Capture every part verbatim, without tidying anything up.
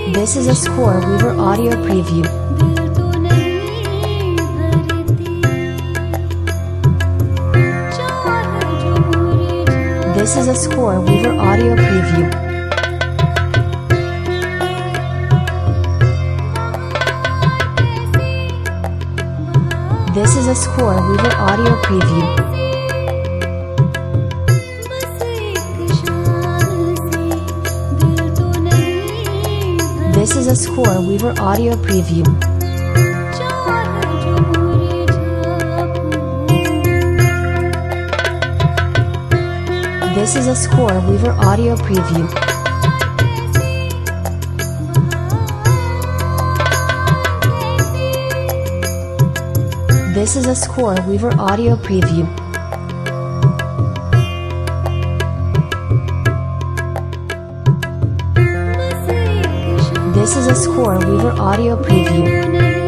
This is a Score Weaver audio preview. This is a Score Weaver audio preview. This is a Score Weaver audio preview. This is a Score Weaver audio preview. This is a Score Weaver audio preview. This is a Score Weaver audio preview. This is a Score Weaver audio preview.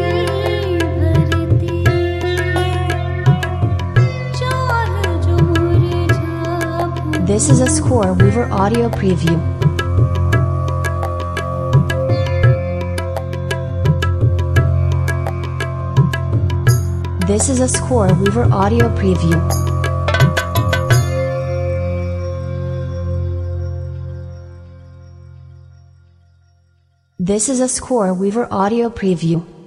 This is a Score Weaver audio preview. This is a Score Weaver audio preview. This is a Score Weaver audio preview.